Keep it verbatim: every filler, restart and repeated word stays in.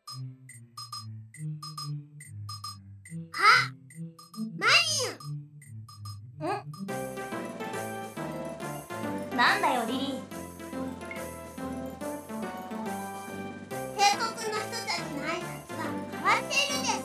あ、マリン。 ん？なんだよリリー。 帝国の人たちの挨拶が変わっているです。